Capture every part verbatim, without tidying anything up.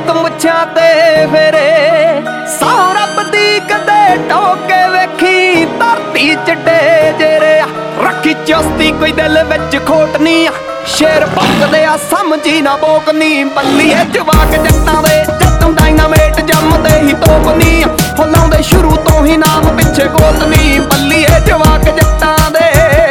ਨਿੱਤ ਮੁੱਛਾਂ ਤੇ ਫੇਰੇ। ਸੌ ਰੱਬ ਦੀ ਕਦੇ ਟੋਕੇ ਵੇਖੀ ਧਰਤੀ ਚੱਡੇ ਜੇਰੇ। ਰੱਖੀ ਚੁਸਤੀ ਕੋਈ ਦਿਲ ਵਿੱਚ ਖੋਟ ਨੀ, ਸ਼ੇਰ ਭੌਂਕਦੇ ਆ ਸਮਝੀ ਨਾ ਬੋਕਨੀ। ਬੱਲੀਏ ਜਵਾਕ ਜੱਟਾਂ ਦੇ ਜੱਟਾਂ ਡਾਇਨਾਮੇਟ ਜੰਮਦੇ ਹੀ ਤੋਪਨੀ। ਹੋ ਲਾਉਂਦੇ ਸ਼ੁਰੂ ਤੋਂ ਹੀ ਨਾਮ ਪਿੱਛੇ ਗੋਤਨੀ। ਬੱਲੀਏ ਜਵਾਕ ਜੱਟਾਂ ਦੇ।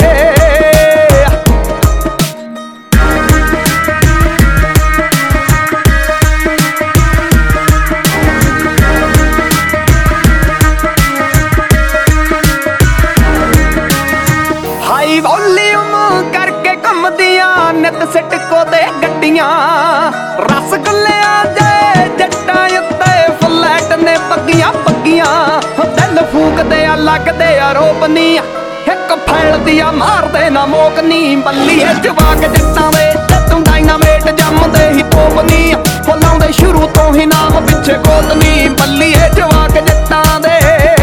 ਹਾਈ ਵੋਲੀਅਮ ਕਰਕੇ ਘੁੰਮਦੀਆਂ ਨਿੱਤ ਸਿਟਕੋ ਤੇ ਗੱਡੀਆਂ। ਰਸਗੁੱਲਿਆਂ ਦੇ ਜੱਟਾਂ ਉੱਤੇ ਫਲੈਟ ਨੇ ਪੱਗੀਆਂ ਪੱਗੀਆਂ। ਦਿਲ ਫੂਕਦੇ ਆ ਲੱਗਦੇ ਆ ਰੋਪਨੀ। ਇੱਕ ਫੈਲਦੀ ਆ ਮਾਰਦੇ ਨਾ ਮੋਕਨੀ। ਬੱਲੀਏ ਜਵਾਕ ਜੱਟਾਂ ਦੇ ਜੱਟਾਂ ਡਾਇਨਾਮੇਟ ਜੰਮਦੇ ਹੀ ਤੋਪਨੀ। ਹੋ ਲਾਉਂਦੇ ਸ਼ੁਰੂ ਤੋਂ ਹੀ ਨਾਮ ਪਿੱਛੇ ਗੋਤਨੀ। ਬੱਲੀਏ ਜਵਾਕ ਜੱਟਾਂ ਦੇ।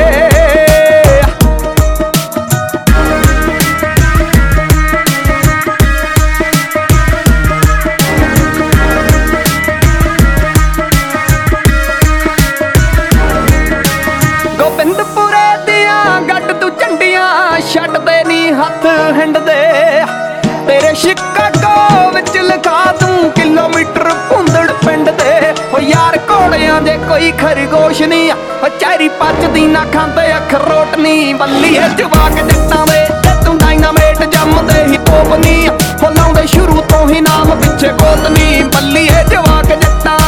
ਗੋਬਿੰਦਪੁਰੇ ਦੀਆਂ ਗੱਡ ਤੂੰ ਝੰਡੀਆਂ ਛੱਡਦੇ ਨੀ ਹੱਥ ਹਿੰਡਦੇ। ਤੇਰੇ ਸ਼ਿਕਾਗੋ ਵਿੱਚ ਲਿਖਾ ਦੂੰ ਕਿਲੋਮੀਟਰ ਭੁੰਦੜ ਪਿੰਡ ਦੇ। ਹੋ ਯਾਰ ਘੋੜਿਆਂ ਦੇ ਕੋਈ ਖਰਗੋਸ਼ ਨੀ, ਚੈਰੀ ਪਚਦੀ ਨਾ ਖਾਂਦੇ ਅਖਰੋਟ ਨੀ। ਬੱਲੀਏ ਜਵਾਕ ਜੱਟਾਂ ਦੇ ਜੱਟਾਂ ਡਾਇਨਾਮੇਟ ਜੰਮਦੇ ਹੀ ਤੋਪਨੀ। ਹੋ ਲਾਉਂਦੇ ਸ਼ੁਰੂ ਤੋਂ ਹੀ ਨਾਮ ਪਿੱਛੇ ਗੋਤਨੀ। ਬੱਲੀਏ ਜਵਾਕ ਜੱਟਾਂ